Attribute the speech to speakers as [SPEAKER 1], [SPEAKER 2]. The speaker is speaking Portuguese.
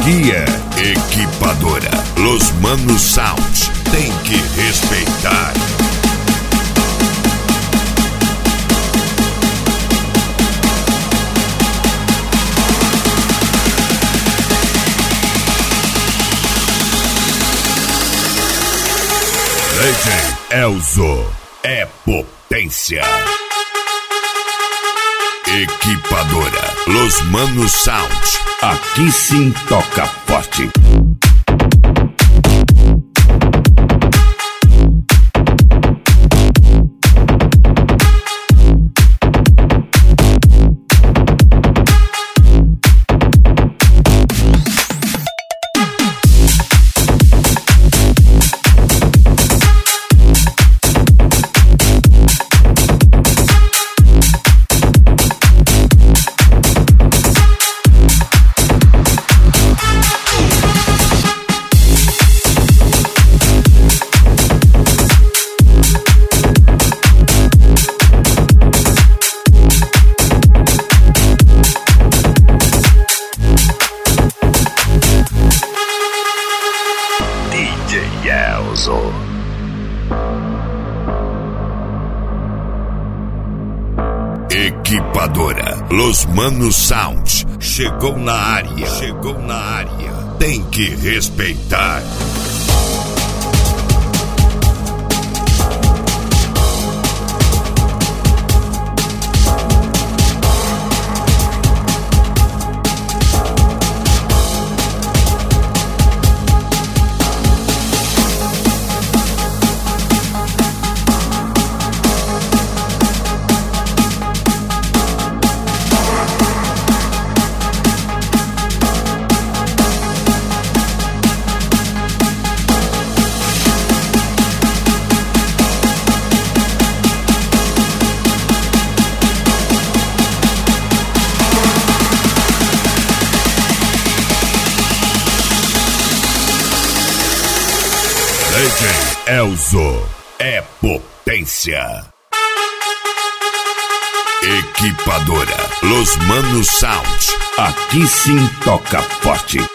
[SPEAKER 1] Aqui é Equipadora. Los Manos Sound. Tem que respeitar. DJ Elzo é potência. Equipadora Los Manos Sound. Aqui sim toca forte. Equipadora Los Manos Sound. Chegou na área. Chegou na área. Tem que respeitar. DJ Elzo é potência. Equipadora Los Manos Sound. Aqui sim toca forte.